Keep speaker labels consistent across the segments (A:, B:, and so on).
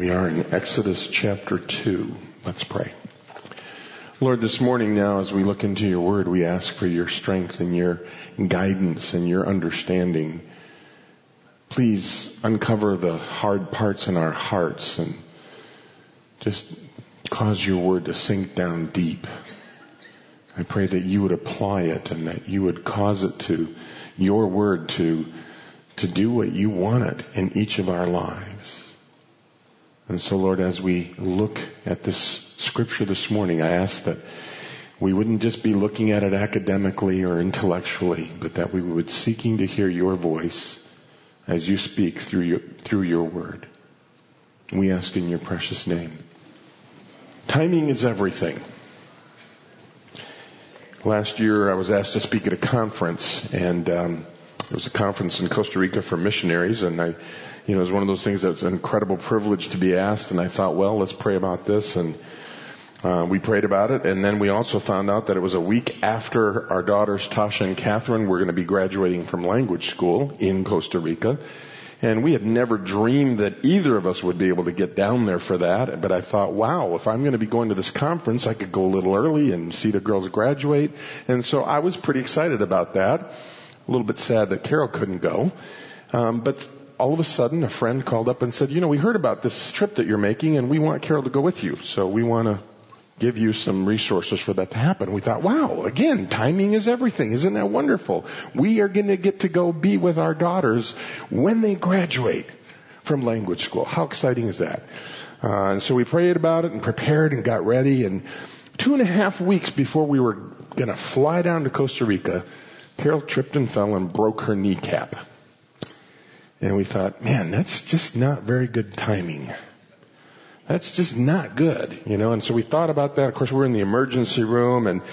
A: We are in Exodus chapter 2. Let's pray. Lord, this morning now as we look into your word, we ask for your strength and your guidance and your understanding. Please uncover the hard parts in our hearts and just cause your word to sink down deep. I pray that you would apply it and that you would cause it to, your word to do what you want it in each of our lives. And so, Lord, as we look at this scripture this morning, I ask that we wouldn't just be looking at it academically or intellectually, but that we would seeking to hear your voice as you speak through your word. We ask in your precious name. Timing is everything. Last year I was asked to speak at a conference, and it was a conference in Costa Rica for missionaries, and it was one of those things that was an incredible privilege to be asked, and I thought, well, let's pray about this, and we prayed about it, and then we also found out that it was a week after our daughters Tasha and Catherine were going to be graduating from language school in Costa Rica, and we had never dreamed that either of us would be able to get down there for that, but I thought, wow, if I'm going to be going to this conference, I could go a little early and see the girls graduate, and so I was pretty excited about that. A little bit sad that Carol couldn't go, but all of a sudden, a friend called up and said, we heard about this trip that you're making, and we want Carol to go with you. So we want to give you some resources for that to happen. We thought, wow, again, timing is everything. Isn't that wonderful? We are going to get to go be with our daughters when they graduate from language school. How exciting is that? And so we prayed about it and prepared and got ready. And 2.5 weeks before we were going to fly down to Costa Rica, Carol tripped and fell and broke her kneecap. And we thought, man, that's just not very good timing. That's just not good, And so we thought about that. Of course, we're in the emergency room, and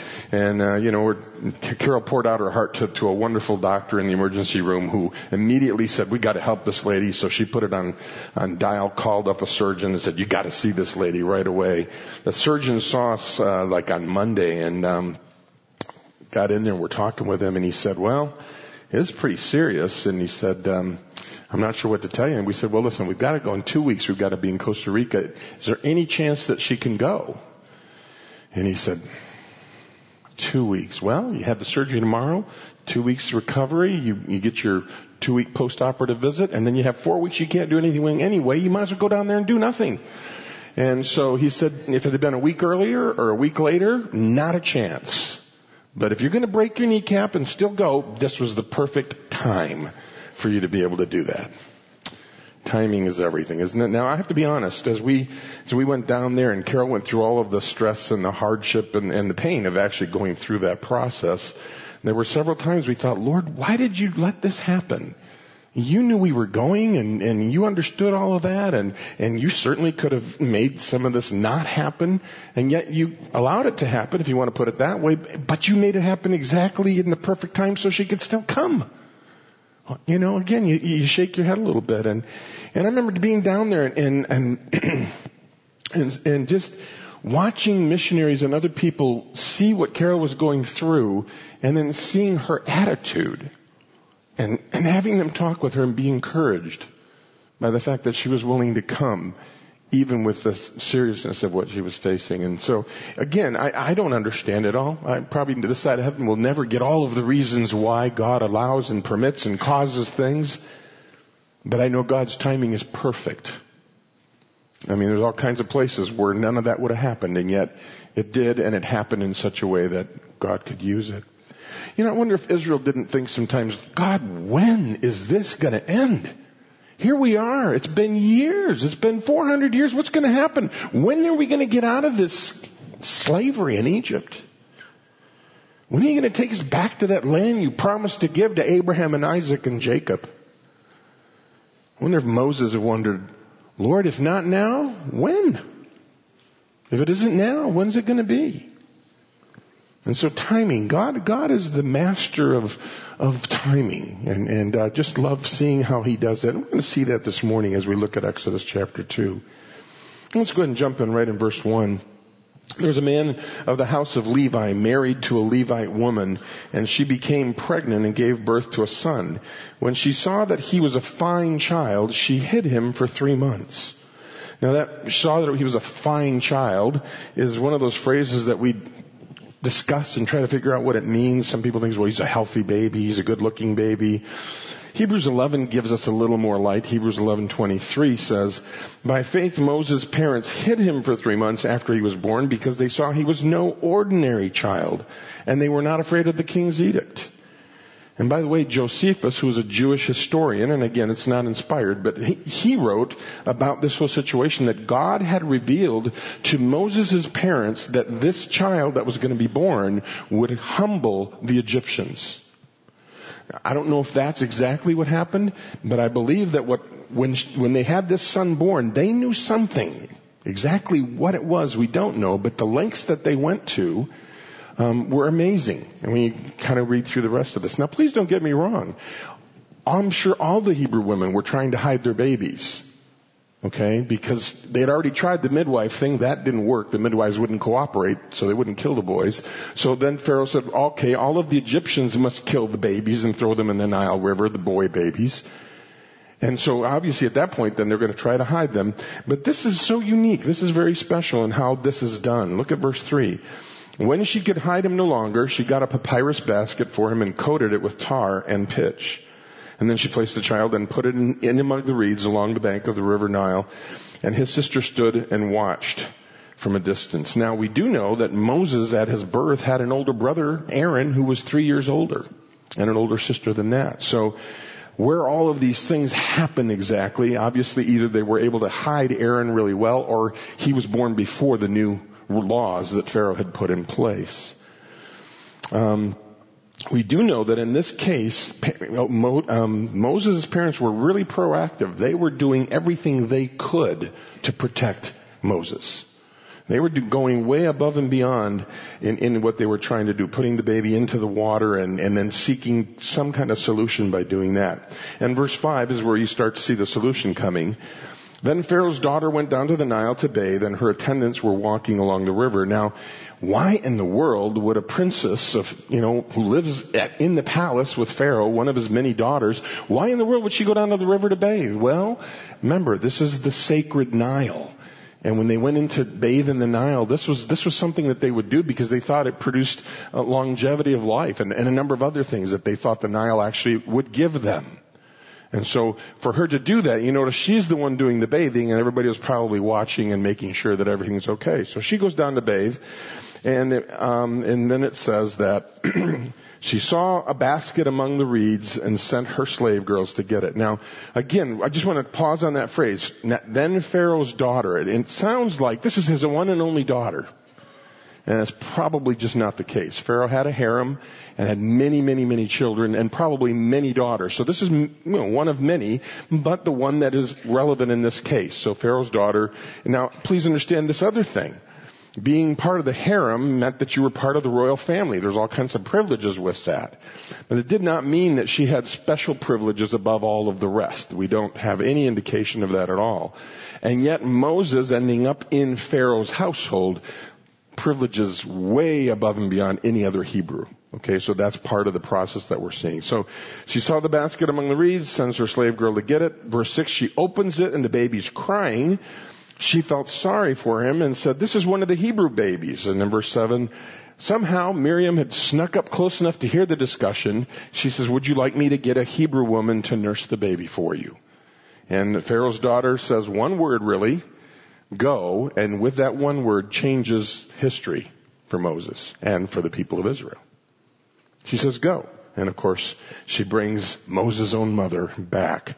A: Carol poured out her heart to a wonderful doctor in the emergency room who immediately said, we got to help this lady. So she put it on dial, called up a surgeon and said, you got to see this lady right away. The surgeon saw us on Monday and got in there and we're talking with him, and he said, well, it's pretty serious. And he said, I'm not sure what to tell you. And we said, well, listen, we've got to go in 2 weeks. We've got to be in Costa Rica. Is there any chance that she can go? And he said, 2 weeks. Well, you have the surgery tomorrow, 2 weeks recovery. You get your 2-week post-operative visit, and then you have 4 weeks you can't do anything anyway. You might as well go down there and do nothing. And so he said, if it had been a week earlier or a week later, not a chance. But if you're going to break your kneecap and still go, this was the perfect time for you to be able to do that. Timing is everything, isn't it? Now, I have to be honest, as we went down there and Carol went through all of the stress and the hardship and the pain of actually going through that process, there were several times we thought, Lord, why did you let this happen? You knew we were going and you understood all of that and you certainly could have made some of this not happen, and yet you allowed it to happen, if you want to put it that way, but you made it happen exactly in the perfect time so she could still come. Again, you shake your head a little bit. And I remember being down there and just watching missionaries and other people see what Carol was going through, and then seeing her attitude and having them talk with her and be encouraged by the fact that she was willing to come, even with the seriousness of what she was facing. And so, again, I don't understand it all. I probably to this side of heaven will never get all of the reasons why God allows and permits and causes things. But I know God's timing is perfect. I mean, there's all kinds of places where none of that would have happened, and yet it did, and it happened in such a way that God could use it. I wonder if Israel didn't think sometimes, God, when is this going to end? Here we are. It's been years. It's been 400 years. What's going to happen? When are we going to get out of this slavery in Egypt? When are you going to take us back to that land you promised to give to Abraham and Isaac and Jacob? I wonder if Moses wondered, Lord, if not now, when? If it isn't now, when's it going to be? And so timing, God is the master of timing, and just love seeing how he does that. And we're going to see that this morning as we look at Exodus chapter 2. Let's go ahead and jump in right in verse 1. There's a man of the house of Levi married to a Levite woman, and she became pregnant and gave birth to a son. When she saw that he was a fine child, she hid him for 3 months. Now that saw that he was a fine child is one of those phrases that we discuss and try to figure out what it means. Some people think, well, he's a healthy baby, he's a good-looking baby. Hebrews 11 gives us a little more light. Hebrews 11:23 says, by faith Moses' parents hid him for 3 months after he was born because they saw he was no ordinary child, and they were not afraid of the king's edict. And by the way, Josephus, who was a Jewish historian, and again, it's not inspired, but he wrote about this whole situation that God had revealed to Moses' parents that this child that was going to be born would humble the Egyptians. I don't know if that's exactly what happened, but I believe that when they had this son born, they knew something. Exactly what it was, we don't know, but the lengths that they went to were amazing. And when you kind of read through the rest of this. Now, please don't get me wrong. I'm sure all the Hebrew women were trying to hide their babies. Okay? Because they had already tried the midwife thing. That didn't work. The midwives wouldn't cooperate, so they wouldn't kill the boys. So then Pharaoh said, okay, all of the Egyptians must kill the babies and throw them in the Nile River, the boy babies. And so obviously at that point then they're going to try to hide them. But this is so unique. This is very special in how this is done. Look at verse 3. When she could hide him no longer, she got a papyrus basket for him and coated it with tar and pitch. And then she placed the child and put it in among the reeds along the bank of the river Nile. And his sister stood and watched from a distance. Now we do know that Moses at his birth had an older brother, Aaron, who was 3 years older, and an older sister than that. So where all of these things happen exactly, obviously either they were able to hide Aaron really well, or he was born before the new laws that Pharaoh had put in place. We do know that in this case, Moses' parents were really proactive. They were doing everything they could to protect Moses. They were going way above and beyond in what they were trying to do, putting the baby into the water and then seeking some kind of solution by doing that. And verse 5 is where you start to see the solution coming. Then Pharaoh's daughter went down to the Nile to bathe, and her attendants were walking along the river. Now, why in the world would a princess who lives in the palace with Pharaoh, one of his many daughters, why in the world would she go down to the river to bathe? Well, remember, this is the sacred Nile. And when they went in to bathe in the Nile, this was something that they would do because they thought it produced longevity of life and a number of other things that they thought the Nile actually would give them. And so for her to do that, you notice she's the one doing the bathing, and everybody was probably watching and making sure that everything's okay. So she goes down to bathe, and then it says that she saw a basket among the reeds and sent her slave girls to get it. Now, again, I just want to pause on that phrase. Then Pharaoh's daughter. It sounds like this is his one and only daughter. And it's probably just not the case. Pharaoh had a harem and had many, many, many children and probably many daughters. So this is one of many, but the one that is relevant in this case. So Pharaoh's daughter. Now, please understand this other thing. Being part of the harem meant that you were part of the royal family. There's all kinds of privileges with that. But it did not mean that she had special privileges above all of the rest. We don't have any indication of that at all. And yet Moses, ending up in Pharaoh's household, privileges way above and beyond any other Hebrew. Okay, so that's part of the process that we're seeing. So she saw the basket among the reeds, sends her slave girl to get it. Verse 6, she opens it and the baby's crying. She felt sorry for him and said, this is one of the Hebrew babies. And in verse 7, somehow Miriam had snuck up close enough to hear the discussion. She says, would you like me to get a Hebrew woman to nurse the baby for you? And Pharaoh's daughter says one word really, go, and with that one word changes history for Moses and for the people of Israel. She says go. And of course, she brings Moses' own mother back.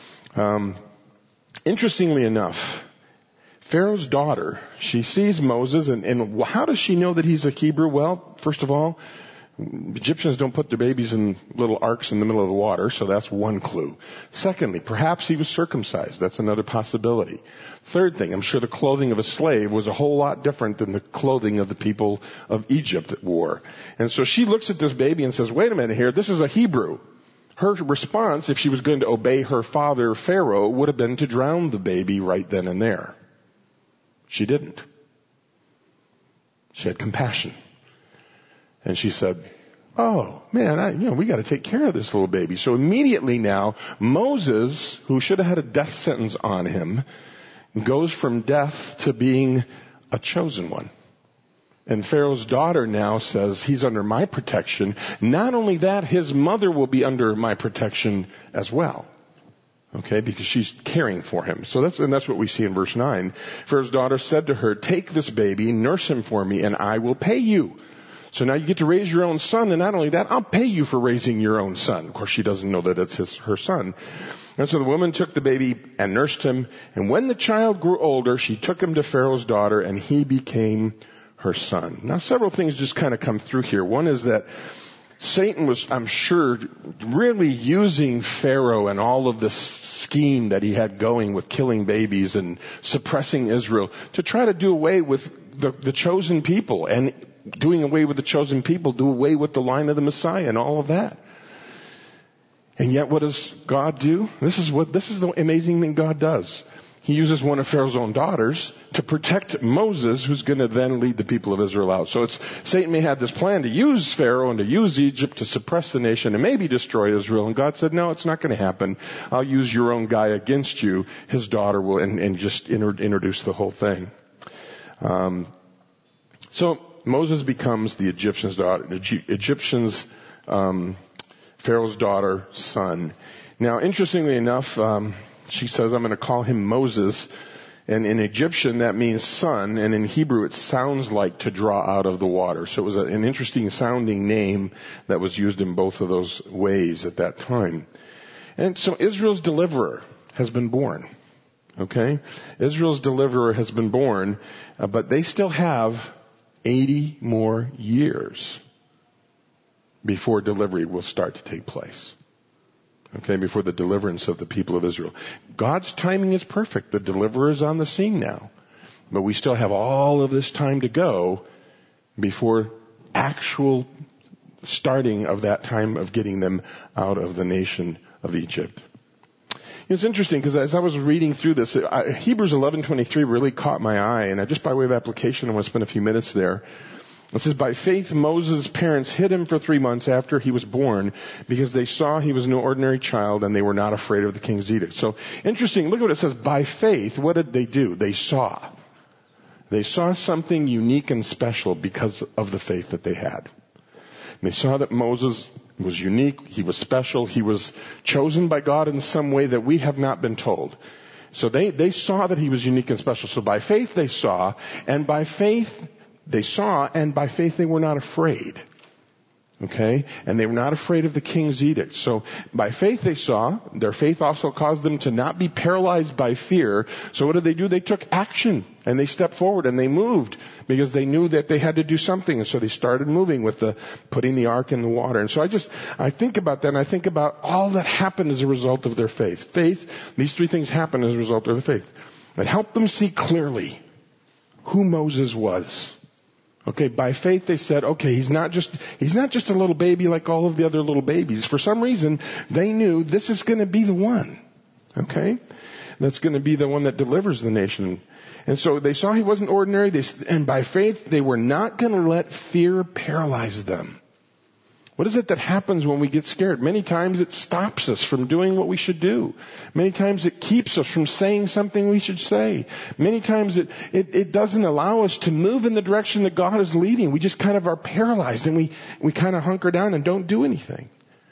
A: Interestingly enough, Pharaoh's daughter, she sees Moses, and how does she know that he's a Hebrew? Well, first of all, Egyptians don't put their babies in little arks in the middle of the water, so that's one clue. Secondly, perhaps he was circumcised. That's another possibility. Third thing, I'm sure the clothing of a slave was a whole lot different than the clothing of the people of Egypt that wore. And so she looks at this baby and says, wait a minute here, this is a Hebrew. Her response, if she was going to obey her father, Pharaoh, would have been to drown the baby right then and there. She didn't. She had compassion. And she said, oh, man, we got to take care of this little baby. So immediately now, Moses, who should have had a death sentence on him, goes from death to being a chosen one. And Pharaoh's daughter now says, he's under my protection. Not only that, his mother will be under my protection as well. Okay, because she's caring for him. So that's what we see in verse 9. Pharaoh's daughter said to her, take this baby, nurse him for me, and I will pay you. So now you get to raise your own son, and not only that, I'll pay you for raising your own son. Of course, she doesn't know that it's her son. And so the woman took the baby and nursed him. And when the child grew older, she took him to Pharaoh's daughter, and he became her son. Now, several things just kind of come through here. One is that Satan was, I'm sure, really using Pharaoh and all of this scheme that he had going with killing babies and suppressing Israel to try to do away with the chosen people, and doing away with the chosen people, do away with the line of the Messiah and all of that. And yet what does God do? This is the amazing thing God does. He uses one of Pharaoh's own daughters to protect Moses, who's going to then lead the people of Israel out. So Satan may have this plan to use Pharaoh and to use Egypt to suppress the nation and maybe destroy Israel. And God said, no, it's not going to happen. I'll use your own guy against you. His daughter will, and just introduce the whole thing. So Moses becomes the Pharaoh's daughter, son. Now, interestingly enough, she says, I'm going to call him Moses. And in Egyptian, that means son. And in Hebrew, it sounds like to draw out of the water. So it was an interesting sounding name that was used in both of those ways at that time. And so Israel's deliverer has been born. Okay? Israel's deliverer has been born, but they still have 80 more years before delivery will start to take place. Okay, before the deliverance of the people of Israel. God's timing is perfect. The deliverer is on the scene now. But we still have all of this time to go before actual starting of that time of getting them out of the nation of Egypt. It's interesting because as I was reading through this, Hebrews 11:23 really caught my eye, and just by way of application, I want to spend a few minutes there. It says, by faith, Moses' parents hid him for 3 months after he was born because they saw he was no ordinary child and they were not afraid of the king's edict. So, interesting. Look at what it says. By faith, what did they do? They saw. They saw something unique and special because of the faith that they had. They saw that Moses was unique. He was special. He was chosen by God in some way that we have not been told. So they saw that he was unique and special. So by faith they saw, and by faith they saw, and by faith they were not afraid. Okay? And they were not afraid of the king's edict. So by faith they saw. Their faith also caused them to not be paralyzed by fear. So what did they do? They took action. And they stepped forward and they moved because they knew that they had to do something. And so they started moving with putting the ark in the water. And so I think about that, and I think about all that happened as a result of their faith. These three things happened as a result of their faith. It helped them see clearly who Moses was. Okay, by faith they said, okay, he's not just a little baby like all of the other little babies. For some reason, they knew this is going to be the one. Okay? That's going to be the one that delivers the nation. And so they saw he wasn't ordinary, and by faith they were not going to let fear paralyze them. What is it that happens when we get scared? Many times it stops us from doing what we should do. Many times it keeps us from saying something we should say. Many times it doesn't allow us to move in the direction that God is leading. We just kind of are paralyzed and we kind of hunker down and don't do anything.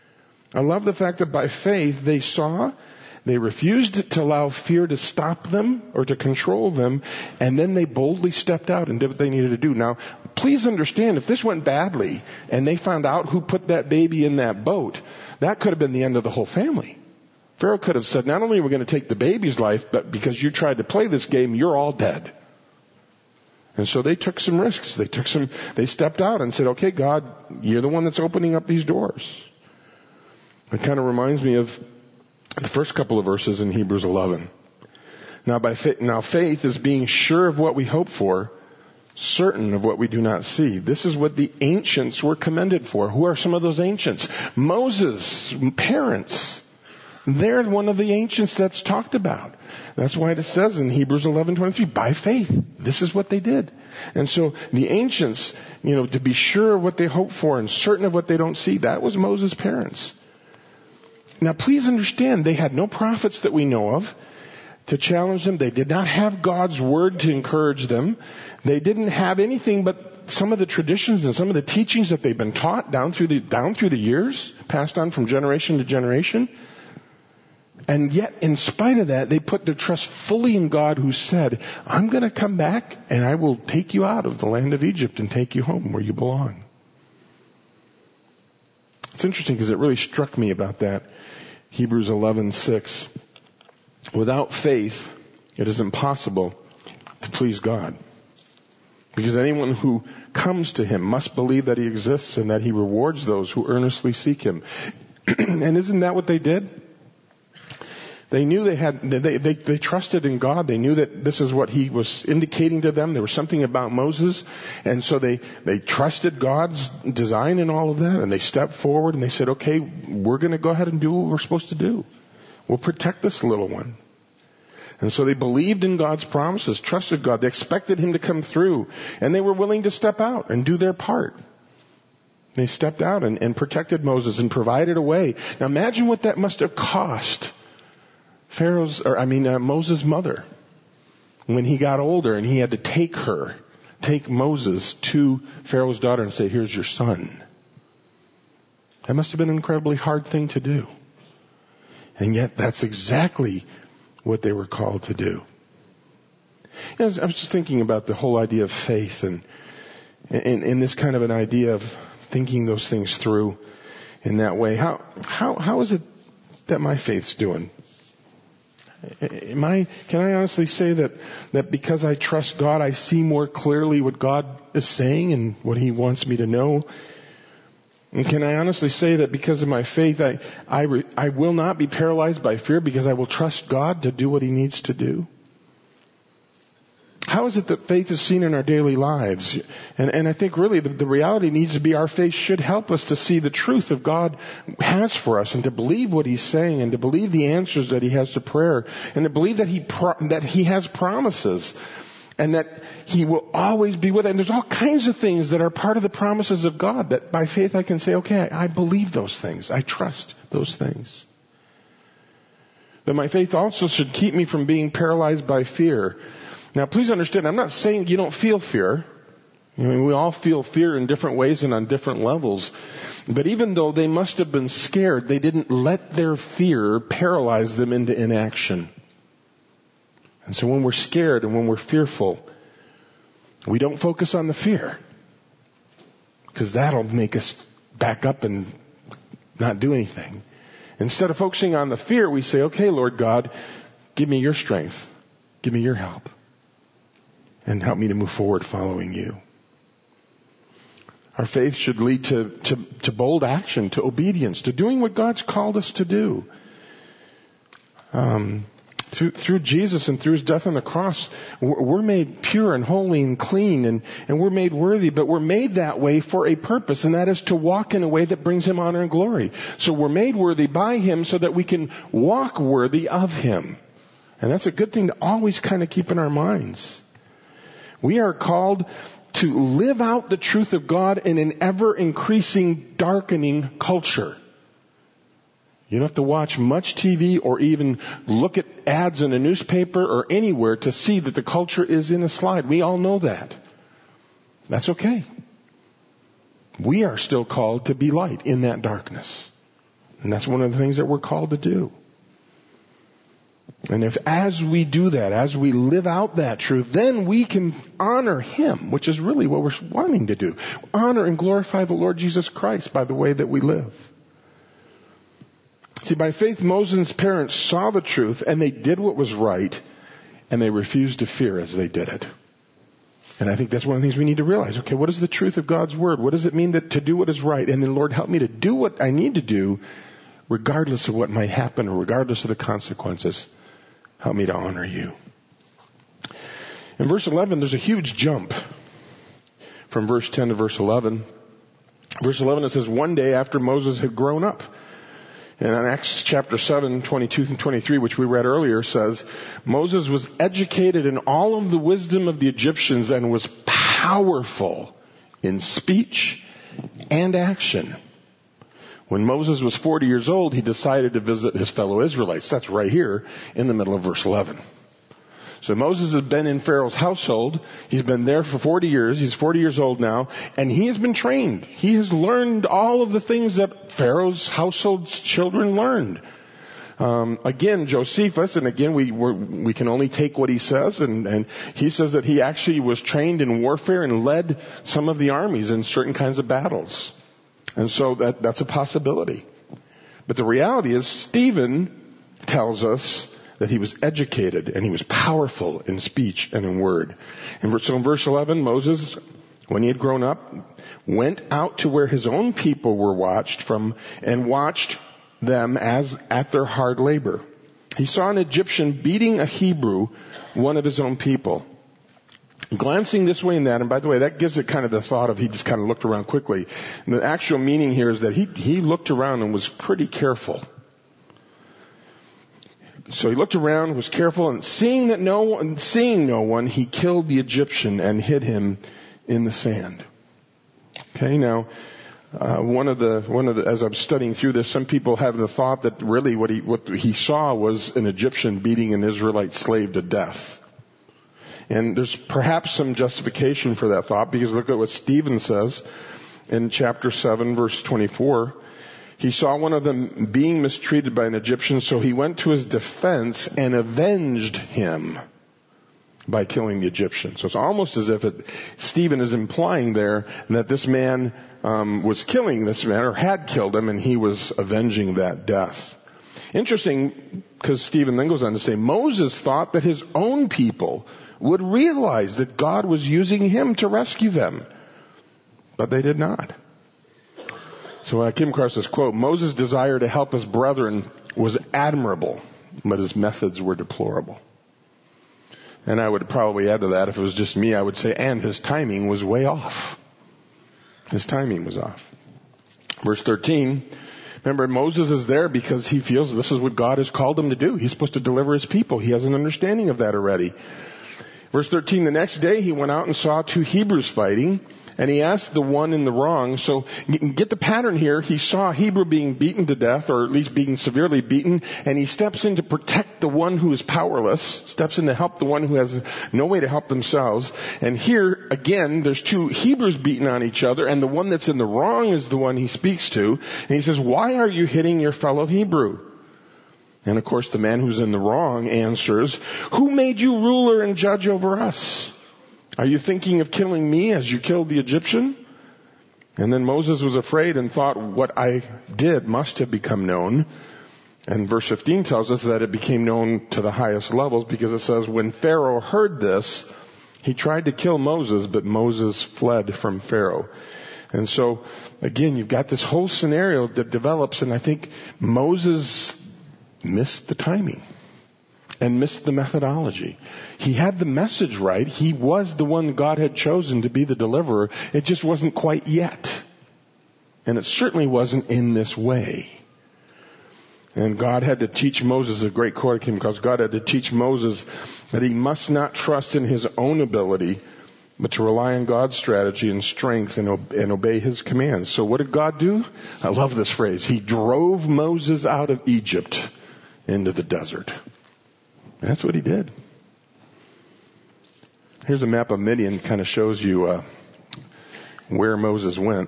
A: I love the fact that by faith they saw, they refused to allow fear to stop them or to control them, and then they boldly stepped out and did what they needed to do. Now, please understand, if this went badly and they found out who put that baby in that boat, that could have been the end of the whole family. Pharaoh could have said, not only are we going to take the baby's life, but because you tried to play this game, you're all dead. And so they took some risks. They stepped out and said, okay, God, you're the one that's opening up these doors. It kind of reminds me of the first couple of verses in Hebrews 11. Now faith is being sure of what we hope for, certain of what we do not see. This is what the ancients were commended for. Who are some of those ancients? Moses' parents. They're one of the ancients that's talked about. That's why it says in Hebrews 11:23, by faith, this is what they did. And so the ancients, to be sure of what they hope for and certain of what they don't see, that was Moses' parents. Now, please understand, they had no prophets that we know of. to challenge them. They did not have God's word to encourage them. They didn't have anything but some of the traditions and some of the teachings that they've been taught down through the years, passed on from generation to generation. And yet, in spite of that, they put their trust fully in God, who said, I'm going to come back and I will take you out of the land of Egypt and take you home where you belong. It's interesting because it really struck me about that. Hebrews 11:6. Without faith, it is impossible to please God. Because anyone who comes to Him must believe that He exists and that He rewards those who earnestly seek Him. And isn't that what they did? They knew they trusted in God. They knew that this is what He was indicating to them. There was something about Moses. And so they trusted God's design in all of that. And they stepped forward and they said, okay, we're going to go ahead and do what we're supposed to do. We'll protect this little one. And so they believed in God's promises, trusted God. They expected Him to come through. And they were willing to step out and do their part. They stepped out and protected Moses and provided a way. Now imagine what that must have cost Moses' mother when he got older and he had to take Moses to Pharaoh's daughter and say, here's your son. That must have been an incredibly hard thing to do. And yet that's exactly what they were called to do. I was just thinking about the whole idea of faith and this kind of an idea of thinking those things through in that way. How is it that my faith's doing? Can I honestly say that because I trust God, I see more clearly what God is saying and what He wants me to know? And can I honestly say that because of my faith, I will not be paralyzed by fear because I will trust God to do what He needs to do? How is it that faith is seen in our daily lives? And I think really the reality needs to be our faith should help us to see the truth of God has for us and to believe what He's saying and to believe the answers that He has to prayer and to believe that He has promises and that He will always be with us. And there's all kinds of things that are part of the promises of God that by faith I can say, okay, I believe those things. I trust those things. But my faith also should keep me from being paralyzed by fear. Now, please understand, I'm not saying you don't feel fear. We all feel fear in different ways and on different levels. But even though they must have been scared, they didn't let their fear paralyze them into inaction. And so when we're scared and when we're fearful, we don't focus on the fear. Because that'll make us back up and not do anything. Instead of focusing on the fear, we say, okay, Lord God, give me your strength. Give me your help. And help me to move forward following you. Our faith should lead to bold action, to obedience, to doing what God's called us to do. Through Jesus and through His death on the cross, we're made pure and holy and clean and we're made worthy, but we're made that way for a purpose, and that is to walk in a way that brings Him honor and glory. So we're made worthy by Him so that we can walk worthy of Him. And that's a good thing to always kind of keep in our minds. We are called to live out the truth of God in an ever-increasing, darkening culture. You don't have to watch much TV or even look at ads in a newspaper or anywhere to see that the culture is in a slide. We all know that. That's okay. We are still called to be light in that darkness. And that's one of the things that we're called to do. And if as we do that, as we live out that truth, then we can honor Him, which is really what we're wanting to do. Honor and glorify the Lord Jesus Christ by the way that we live. See, by faith, Moses' parents saw the truth and they did what was right and they refused to fear as they did it. And I think that's one of the things we need to realize. Okay, what is the truth of God's Word? What does it mean to do what is right? And then, Lord, help me to do what I need to do regardless of what might happen or regardless of the consequences. Help me to honor you. In verse 11, there's a huge jump from verse 10 to verse 11. Verse 11, it says, one day after Moses had grown up. And in Acts chapter 7, 22 and 23, which we read earlier, says, Moses was educated in all of the wisdom of the Egyptians and was powerful in speech and action. When Moses was 40 years old, he decided to visit his fellow Israelites. That's right here in the middle of verse 11. So Moses has been in Pharaoh's household. He's been there for 40 years. He's 40 years old now. And he has been trained. He has learned all of the things that Pharaoh's household's children learned. Again, Josephus, and again, we can only take what he says, and he says that he actually was trained in warfare and led some of the armies in certain kinds of battles. And so that's a possibility. But the reality is, Stephen tells us that he was educated and he was powerful in speech and in word. And so in verse 11, Moses, when he had grown up, went out to where his own people were watched and watched them as at their hard labor. He saw an Egyptian beating a Hebrew, one of his own people. Glancing this way and that, and by the way, that gives it kind of the thought of he just kind of looked around quickly. And the actual meaning here is that he looked around and was pretty careful. So he looked around, was careful, and seeing no one, he killed the Egyptian and hid him in the sand. Okay, now, one of the, as I'm studying through this, some people have the thought that really what he saw was an Egyptian beating an Israelite slave to death. And there's perhaps some justification for that thought, because look at what Stephen says in chapter 7, verse 24. He saw one of them being mistreated by an Egyptian, so he went to his defense and avenged him by killing the Egyptian. So it's almost as if Stephen is implying there that this man was killing this man, or had killed him, and he was avenging that death. Interesting, because Stephen then goes on to say, Moses thought that his own people would realize that God was using him to rescue them. But they did not. So I came across this quote, Moses' desire to help his brethren was admirable, but his methods were deplorable. And I would probably add to that, if it was just me, I would say, and his timing was way off. His timing was off. Verse 13, remember, Moses is there because he feels this is what God has called him to do. He's supposed to deliver his people. He has an understanding of that already. Verse 13, the next day he went out and saw two Hebrews fighting, and he asked the one in the wrong. So get the pattern here. He saw a Hebrew being beaten to death, or at least being severely beaten, and he steps in to protect the one who is powerless, steps in to help the one who has no way to help themselves. And here, again, there's two Hebrews beating on each other, and the one that's in the wrong is the one he speaks to. And he says, why are you hitting your fellow Hebrew? And of course, the man who's in the wrong answers, who made you ruler and judge over us? Are you thinking of killing me as you killed the Egyptian? And then Moses was afraid and thought, what I did must have become known. And verse 15 tells us that it became known to the highest levels, because it says, when Pharaoh heard this, he tried to kill Moses, but Moses fled from Pharaoh. And so, again, you've got this whole scenario that develops, and I think Moses missed the timing and missed the methodology. He had the message right. He was the one God had chosen to be the deliverer. It just wasn't quite yet. And it certainly wasn't in this way. And God had to teach Moses, a great quote came because God had to teach Moses that he must not trust in his own ability, but to rely on God's strategy and strength and obey his commands. So what did God do? I love this phrase. He drove Moses out of Egypt into the desert. That's what he did. Here's a map of Midian, kind of shows you where Moses went.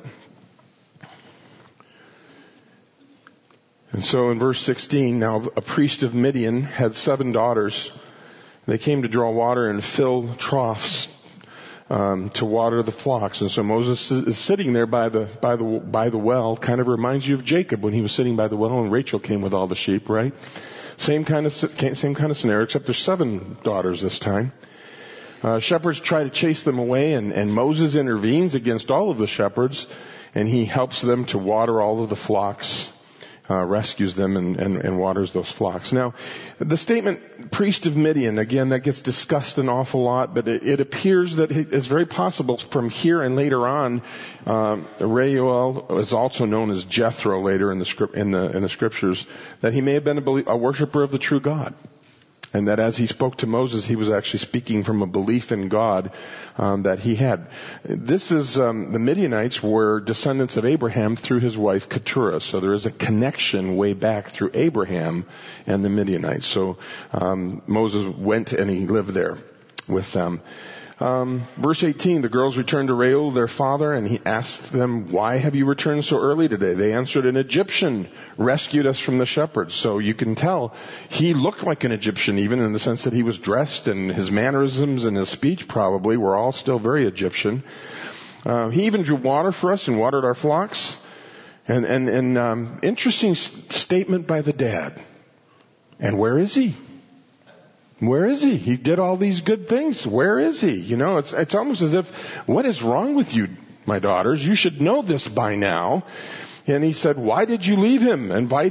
A: And so in verse 16, now a priest of Midian had 7 daughters. They came to draw water and fill troughs to water the flocks. And so Moses is sitting there by the well. Kind of reminds you of Jacob when he was sitting by the well and Rachel came with all the sheep, right? Same kind of scenario, except there's 7 daughters this time. Shepherds try to chase them away, and Moses intervenes against all of the shepherds, and he helps them to water all of the flocks, rescues them and waters those flocks. Now, the statement, priest of Midian, again, that gets discussed an awful lot, but it appears that it's very possible from here and later on, Reuel is also known as Jethro later in the scriptures, that he may have been a worshiper of the true God. And that as he spoke to Moses, he was actually speaking from a belief in God that he had. This is the Midianites were descendants of Abraham through his wife Keturah. So there is a connection way back through Abraham and the Midianites. So Moses went and he lived there with them. Verse 18, the girls returned to Reuel, their father, and he asked them, why have you returned so early today? They answered, an Egyptian rescued us from the shepherds. So you can tell he looked like an Egyptian, even in the sense that he was dressed, and his mannerisms and his speech probably were all still very Egyptian. He even drew water for us and watered our flocks. And interesting statement by the dad. And where is he? Where is he? He did all these good things. Where is he? You know, it's almost as if, what is wrong with you, my daughters? You should know this by now. And he said, why did you leave him? Why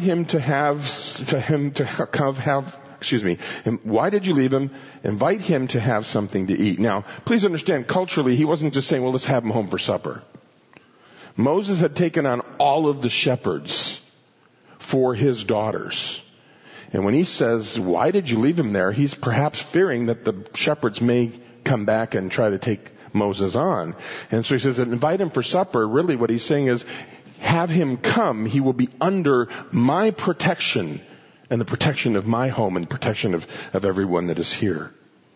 A: did you leave him? Invite him to have something to eat. Now, please understand, culturally, he wasn't just saying, well, let's have him home for supper. Moses had taken on all of the shepherds for his daughters. And when he says, why did you leave him there? He's perhaps fearing that the shepherds may come back and try to take Moses on. And so he says, invite him for supper. Really what he's saying is, have him come. He will be under my protection and the protection of my home and protection of everyone that is here.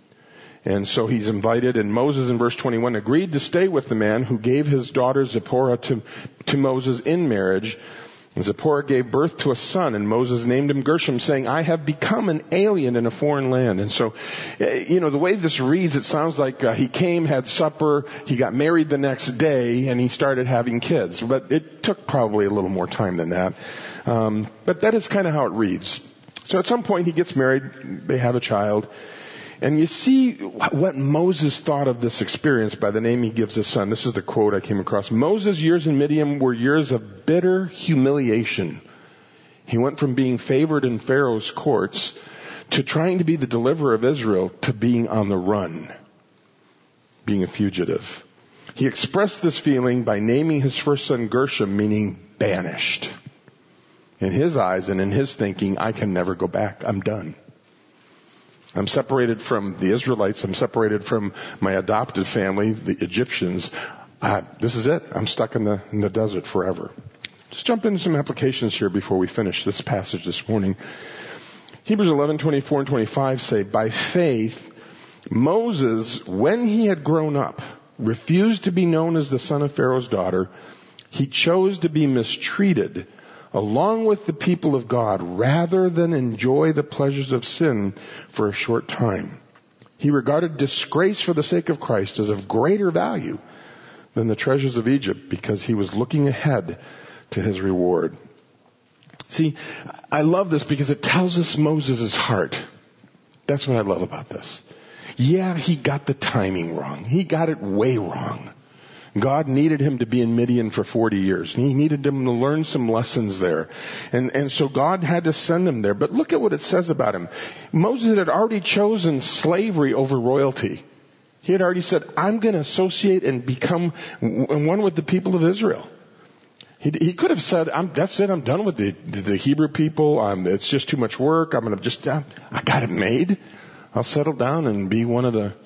A: And so he's invited, and Moses in verse 21 agreed to stay with the man who gave his daughter Zipporah to Moses in marriage. And Zipporah gave birth to a son, and Moses named him Gershom, saying, I have become an alien in a foreign land. And so, you know, the way this reads, it sounds like he came, had supper, he got married the next day, and he started having kids. But it took probably a little more time than that. But that is kind of how it reads. So at some point he gets married, they have a child. And you see what Moses thought of this experience by the name he gives his son. This is the quote I came across. Moses' years in Midian were years of bitter humiliation. He went from being favored in Pharaoh's courts to trying to be the deliverer of Israel to being on the run, being a fugitive. He expressed this feeling by naming his first son Gershom, meaning banished. In his eyes and in his thinking, I can never go back. I'm done. I'm separated from the Israelites. I'm separated from my adopted family, the Egyptians. This is it. I'm stuck in the desert forever. Just jump into some applications here before we finish this passage this morning. Hebrews 11:24 and 25 say, by faith, Moses, when he had grown up, refused to be known as the son of Pharaoh's daughter. He chose to be mistreated along with the people of God, rather than enjoy the pleasures of sin for a short time. He regarded disgrace for the sake of Christ as of greater value than the treasures of Egypt, because he was looking ahead to his reward. See, I love this because it tells us Moses' heart. That's what I love about this. Yeah, he got the timing wrong. He got it way wrong. God needed him to be in Midian for 40 years. He needed him to learn some lessons there. And so God had to send him there. But look at what it says about him. Moses had already chosen slavery over royalty. He had already said, I'm going to associate and become one with the people of Israel. He could have said, that's it, I'm done with the Hebrew people. It's just too much work. I got it made. I'll settle down and be one of the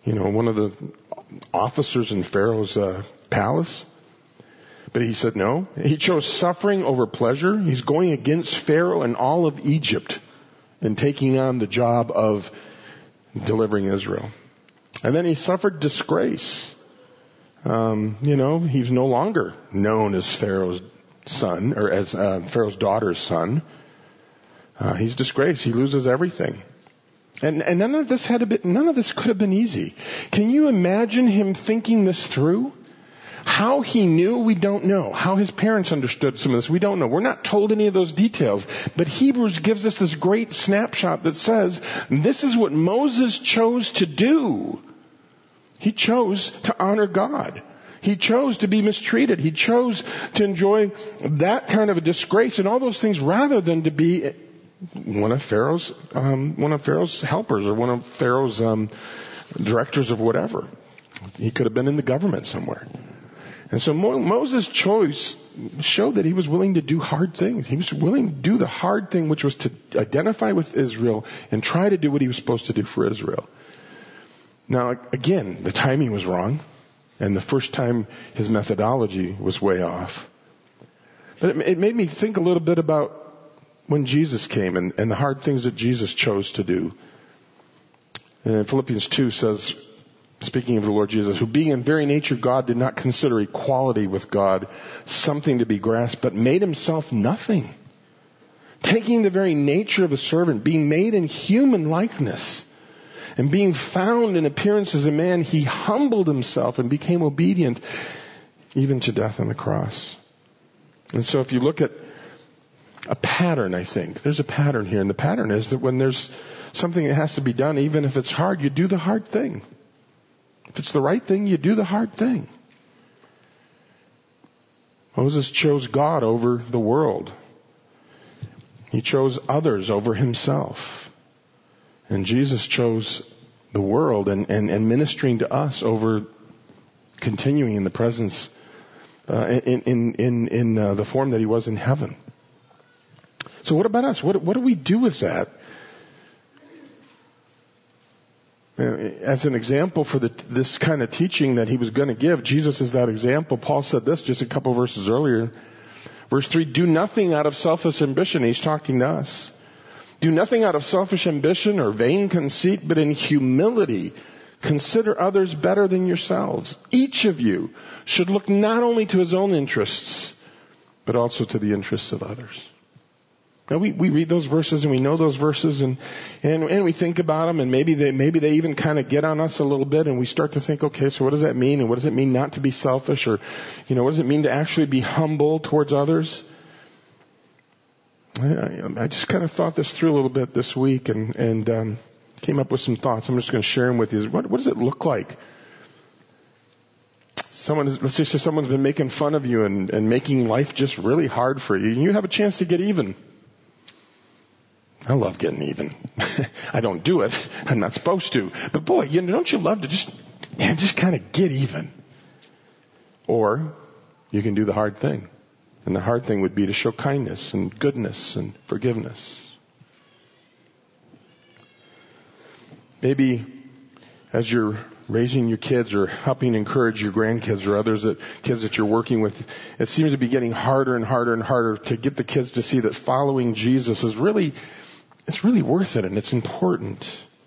A: officers in Pharaoh's palace. But he said no. He chose suffering over pleasure. He's going against Pharaoh and all of Egypt and taking on the job of delivering Israel. And then he suffered disgrace. He's no longer known as Pharaoh's son, or as Pharaoh's daughter's son. He's disgraced. He loses everything. And none of this could have been easy. Can you imagine him thinking this through? How he knew, we don't know. How his parents understood some of this, we don't know. We're not told any of those details. But Hebrews gives us this great snapshot that says, this is what Moses chose to do. He chose to honor God. He chose to be mistreated. He chose to enjoy that kind of a disgrace and all those things rather than to be one of Pharaoh's helpers or one of Pharaoh's directors of whatever. He could have been in the government somewhere. And so Moses' choice showed that he was willing to do hard things. He was willing to do the hard thing, which was to identify with Israel and try to do what he was supposed to do for Israel. Now, again, the timing was wrong. And the first time his methodology was way off. But it made me think a little bit about when Jesus came and the hard things that Jesus chose to do. And Philippians 2 says, speaking of the Lord Jesus, who being in very nature God did not consider equality with God something to be grasped, but made himself nothing. Taking the very nature of a servant, being made in human likeness, and being found in appearance as a man, he humbled himself and became obedient even to death on the cross. And so if you look at a pattern, I think, there's a pattern here. And the pattern is that when there's something that has to be done, even if it's hard, you do the hard thing. If it's the right thing, you do the hard thing. Moses chose God over the world. He chose others over himself. And Jesus chose the world and ministering to us over continuing in the presence, in the form that he was in heaven. So what about us? What do we do with that? As an example for this kind of teaching that he was going to give, Jesus is that example. Paul said this just a couple verses earlier. Verse 3, do nothing out of selfish ambition. He's talking to us. Do nothing out of selfish ambition or vain conceit, but in humility consider others better than yourselves. Each of you should look not only to his own interests, but also to the interests of others. Now we read those verses and we know those verses and we think about them, and maybe they even kind of get on us a little bit, and we start to think, okay, so what does that mean? And what does it mean not to be selfish? Or, what does it mean to actually be humble towards others? I just kind of thought this through a little bit this week and came up with some thoughts. I'm just going to share them with you. What does it look like? Let's just say someone's been making fun of you and making life just really hard for you, and you have a chance to get even. I love getting even. I don't do it. I'm not supposed to. But boy, don't you love to just kind of get even? Or you can do the hard thing. And the hard thing would be to show kindness and goodness and forgiveness. Maybe as you're raising your kids or helping encourage your grandkids or kids that you're working with, it seems to be getting harder and harder and harder to get the kids to see that following Jesus is really worth it and it's important.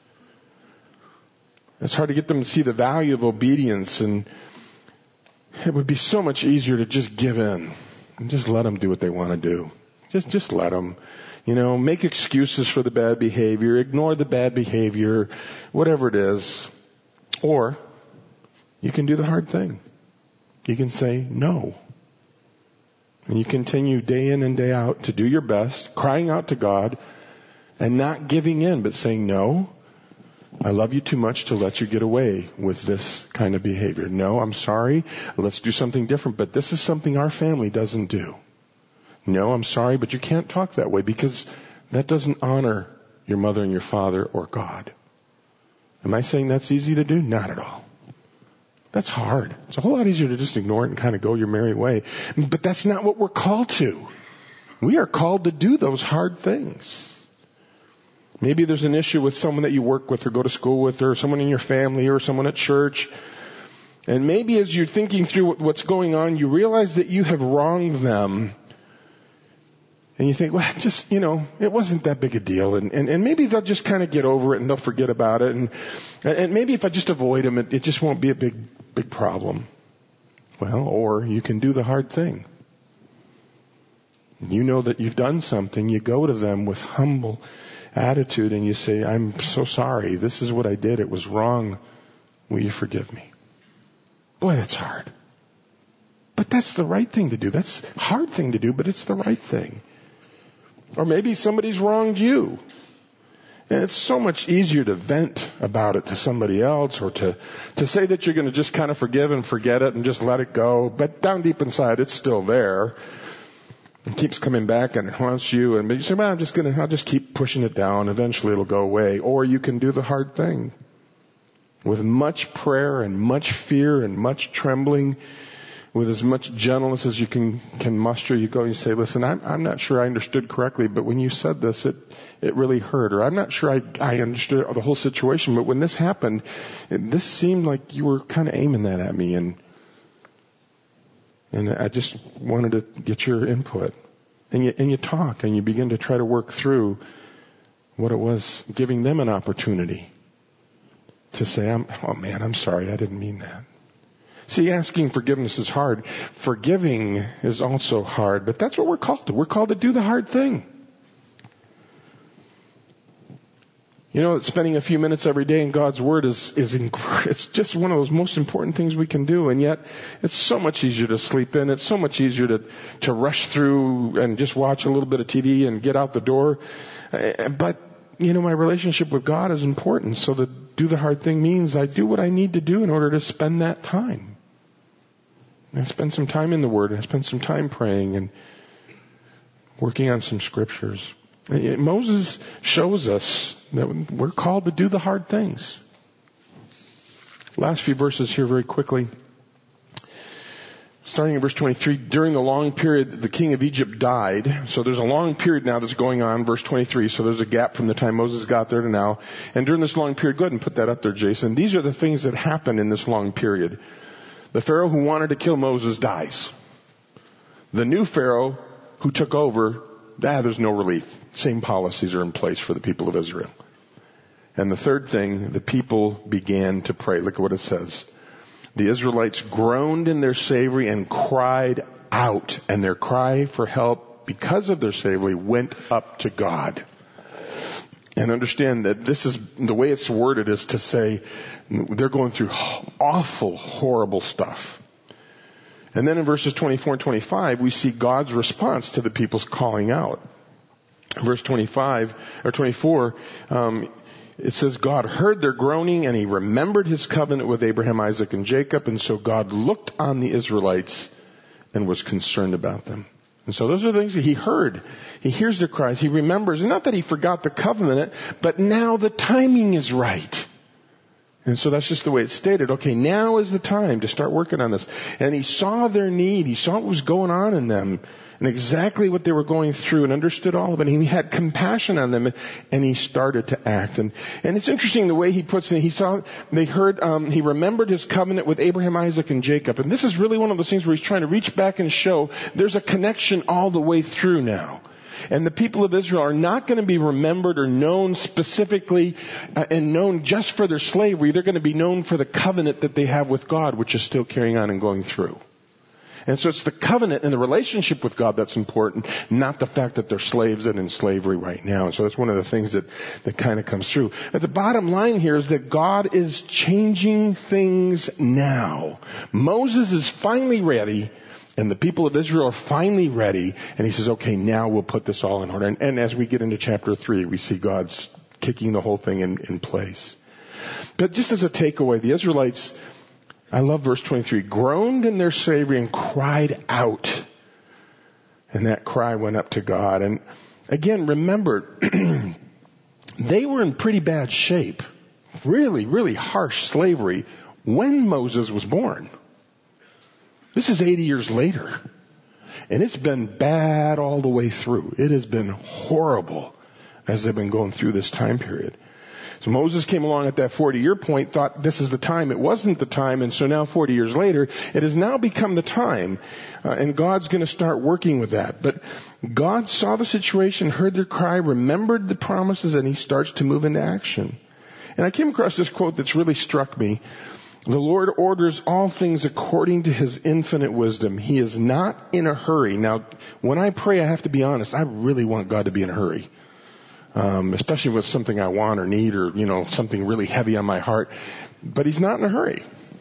A: It's hard to get them to see the value of obedience, and it would be so much easier to just give in. And just let them do what they want to do. Just let them. Make excuses for the bad behavior, ignore the bad behavior, whatever it is. Or you can do the hard thing. You can say no. And you continue day in and day out to do your best, crying out to God and not giving in, but saying, no, I love you too much to let you get away with this kind of behavior. No, I'm sorry. Let's do something different. But this is something our family doesn't do. No, I'm sorry, but you can't talk that way because that doesn't honor your mother and your father or God. Am I saying that's easy to do? Not at all. That's hard. It's a whole lot easier to just ignore it and kind of go your merry way. But that's not what we're called to. We are called to do those hard things. Maybe there's an issue with someone that you work with or go to school with, or someone in your family or someone at church. And maybe as you're thinking through what's going on, you realize that you have wronged them. And you think, well, just, it wasn't that big a deal. And maybe they'll just kind of get over it and they'll forget about it. And maybe if I just avoid them, it just won't be a big problem. Well, or you can do the hard thing. You know that you've done something. You go to them with humble attitude and you say, I'm so sorry. This is what I did. It was wrong. Will you forgive me? Boy, that's hard. But that's the right thing to do. That's a hard thing to do, but it's the right thing. Or maybe somebody's wronged you. And it's so much easier to vent about it to somebody else, or to say that you're going to just kind of forgive and forget it and just let it go. But down deep inside, it's still there. It keeps coming back and it haunts you. And you say, well, I'll just keep pushing it down. Eventually it'll go away. Or you can do the hard thing. With much prayer and much fear and much trembling, with as much gentleness as you can muster, you go and you say, listen, I'm not sure I understood correctly, but when you said this, it really hurt. Or I'm not sure I understood the whole situation, but when this happened, this seemed like you were kind of aiming that at me, and I just wanted to get your input. And you talk, and you begin to try to work through what it was, giving them an opportunity to say, I'm sorry, I didn't mean that. See, asking forgiveness is hard. Forgiving is also hard, but that's what we're called to. We're called to do the hard thing. You know, spending a few minutes every day in God's Word it's just one of those most important things we can do, and yet it's so much easier to sleep in. It's so much easier to rush through and just watch a little bit of TV and get out the door. But, you know, my relationship with God is important, so to do the hard thing means I do what I need to do in order to spend that time. I spend some time in the Word. I spend some time praying and working on some scriptures. Moses shows us that we're called to do the hard things. Last few verses here very quickly. Starting in verse 23, during the long period the king of Egypt died. So there's a long period now that's going on, verse 23. So there's a gap from the time Moses got there to now. And during this long period, go ahead and put that up there, Jason. These are the things that happen in this long period. The Pharaoh who wanted to kill Moses dies. The new Pharaoh who took over, there's no relief. Same policies are in place for the people of Israel. And the third thing, the people began to pray. Look at what it says. The Israelites groaned in their slavery and cried out. And their cry for help because of their slavery went up to God. And understand that this is, the way it's worded is to say they're going through awful, horrible stuff. And then in verses 24 and 25, we see God's response to the people's calling out. Verse 25, or 24, it says, God heard their groaning and He remembered His covenant with Abraham, Isaac, and Jacob. And so God looked on the Israelites and was concerned about them. And so those are the things that He heard. He hears their cries. He remembers. And not that He forgot the covenant, but now the timing is right. And so that's just the way it's stated. Okay, now is the time to start working on this. And He saw their need. He saw what was going on in them and exactly what they were going through and understood all of it. And He had compassion on them and He started to act. And it's interesting the way He puts it. He remembered His covenant with Abraham, Isaac, and Jacob. And this is really one of those things where He's trying to reach back and show there's a connection all the way through now. And the people of Israel are not going to be remembered or known specifically and known just for their slavery. They're going to be known for the covenant that they have with God, which is still carrying on and going through. And so it's the covenant and the relationship with God that's important, not the fact that they're slaves and in slavery right now. And so that's one of the things that kind of comes through. But the bottom line here is that God is changing things now. Moses is finally ready. And the people of Israel are finally ready. And He says, okay, now we'll put this all in order. And as we get into chapter 3, we see God's kicking the whole thing in place. But just as a takeaway, the Israelites, I love verse 23, groaned in their slavery and cried out. And that cry went up to God. And again, remember, they were in pretty bad shape. Really, really harsh slavery when Moses was born. This is 80 years later. And it's been bad all the way through. It has been horrible as they've been going through this time period. So Moses came along at that 40-year point, thought this is the time. It wasn't the time, and so now 40 years later, it has now become the time. And God's going to start working with that. But God saw the situation, heard their cry, remembered the promises, and He starts to move into action. And I came across this quote that's really struck me. The Lord orders all things according to His infinite wisdom. He is not in a hurry. Now, when I pray, I have to be honest. I really want God to be in a hurry. Especially with something I want or need or, something really heavy on my heart. But He's not in a hurry.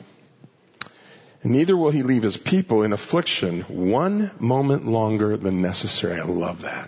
A: And neither will He leave His people in affliction 1 moment longer than necessary. I love that.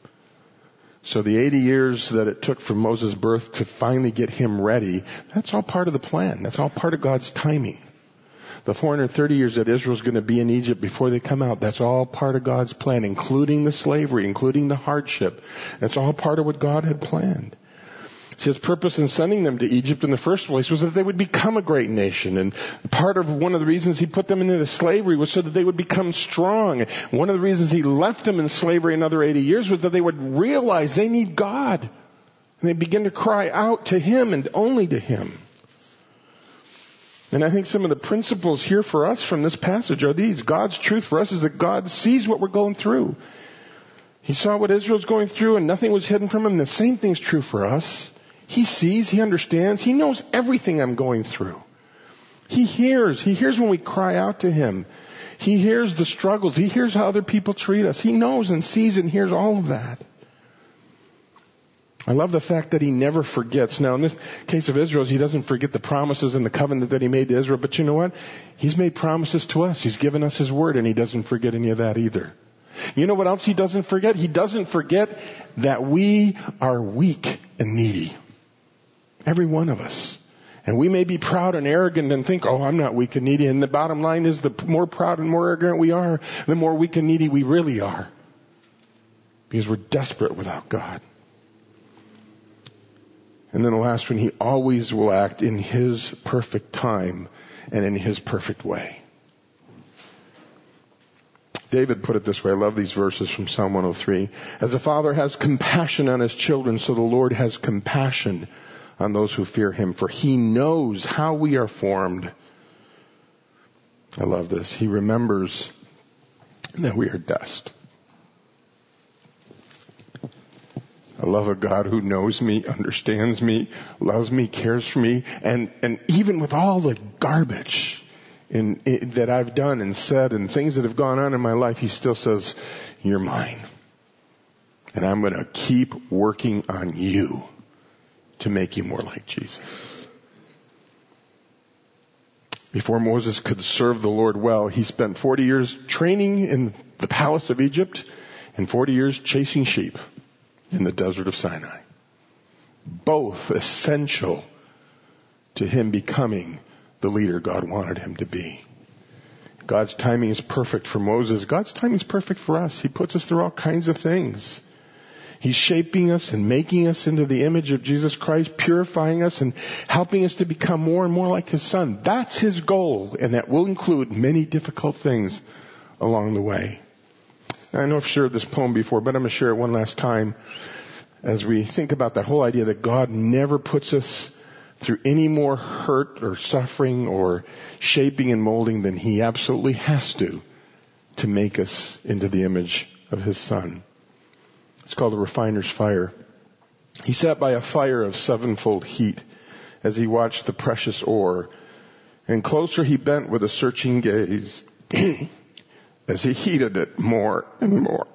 A: So the 80 years that it took from Moses' birth to finally get him ready, that's all part of the plan. That's all part of God's timing. The 430 years that Israel's going to be in Egypt before they come out, that's all part of God's plan, including the slavery, including the hardship. That's all part of what God had planned. His purpose in sending them to Egypt in the first place was that they would become a great nation. And part of one of the reasons he put them into slavery was so that they would become strong. One of the reasons he left them in slavery another 80 years was that they would realize they need God. And they begin to cry out to Him and only to Him. And I think some of the principles here for us from this passage are these. God's truth for us is that God sees what we're going through. He saw what Israel's going through and nothing was hidden from Him. The same thing's true for us. He sees, He understands, He knows everything I'm going through. He hears when we cry out to Him. He hears the struggles. He hears how other people treat us. He knows and sees and hears all of that. I love the fact that He never forgets. Now, in this case of Israel, He doesn't forget the promises and the covenant that He made to Israel. But you know what? He's made promises to us. He's given us His word, and He doesn't forget any of that either. You know what else He doesn't forget? He doesn't forget that we are weak and needy. Every one of us. And we may be proud and arrogant and think, oh, I'm not weak and needy. And the bottom line is the more proud and more arrogant we are, the more weak and needy we really are. Because we're desperate without God. And then the last one, He always will act in His perfect time and in His perfect way. David put it this way. I love these verses from Psalm 103. As a father has compassion on his children, so the Lord has compassion on those who fear Him, for He knows how we are formed. I love this. He remembers that we are dust. I love a God who knows me, understands me, loves me, cares for me, and even with all the garbage that I've done and said and things that have gone on in my life, He still says, you're mine. And I'm going to keep working on you to make you more like Jesus. Before Moses could serve the Lord well, he spent 40 years training in the palace of Egypt and 40 years chasing sheep in the desert of Sinai. Both essential to him becoming the leader God wanted him to be. God's timing is perfect for Moses. God's timing is perfect for us. He puts us through all kinds of things. He's shaping us and making us into the image of Jesus Christ, purifying us and helping us to become more and more like His Son. That's His goal, and that will include many difficult things along the way. Now, I know I've shared this poem before, but I'm going to share it one last time as we think about that whole idea that God never puts us through any more hurt or suffering or shaping and molding than He absolutely has to make us into the image of His Son. It's called the refiner's fire. He sat by a fire of sevenfold heat as he watched the precious ore, and closer he bent with a searching gaze as he heated it more and more.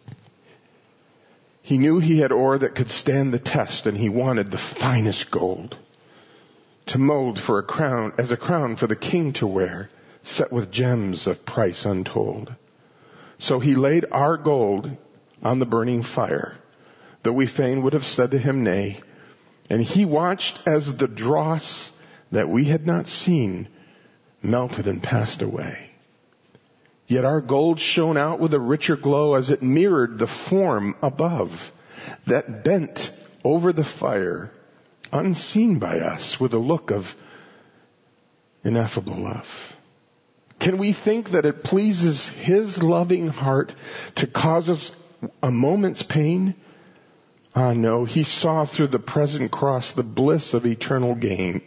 A: He knew he had ore that could stand the test, and he wanted the finest gold to mold for a crown, as a crown for the king to wear, set with gems of price untold. So he laid our gold on the burning fire, though we fain would have said to him nay. And he watched as the dross that we had not seen melted and passed away. Yet our gold shone out with a richer glow as it mirrored the form above that bent over the fire, unseen by us, with a look of ineffable love. Can we think that it pleases His loving heart to cause us a moment's pain? Ah, no, He saw through the present cross the bliss of eternal gain.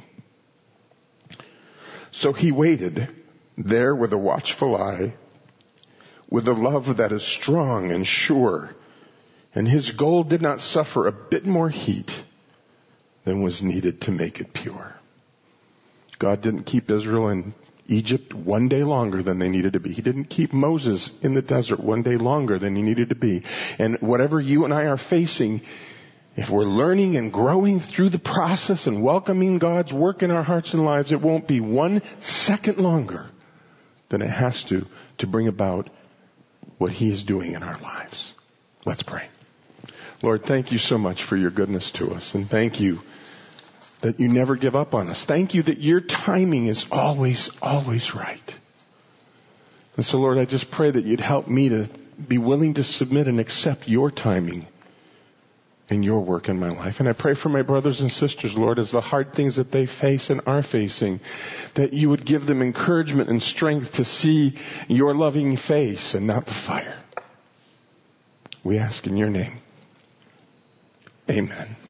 A: So He waited there with a watchful eye, with a love that is strong and sure, and His gold did not suffer a bit more heat than was needed to make it pure. God didn't keep Israel in Egypt one day longer than they needed to be. He didn't keep Moses in the desert one day longer than he needed to be. And whatever you and I are facing, if we're learning and growing through the process and welcoming God's work in our hearts and lives, it won't be 1 second longer than it has to bring about what He is doing in our lives. Let's pray. Lord, thank You so much for Your goodness to us, and thank You that You never give up on us. Thank You that Your timing is always, always right. And so, Lord, I just pray that You'd help me to be willing to submit and accept Your timing in your work in my life. And I pray for my brothers and sisters, Lord, as the hard things that they face and are facing, that you would give them encouragement and strength to see your loving face and not the fire. We ask in your name. Amen.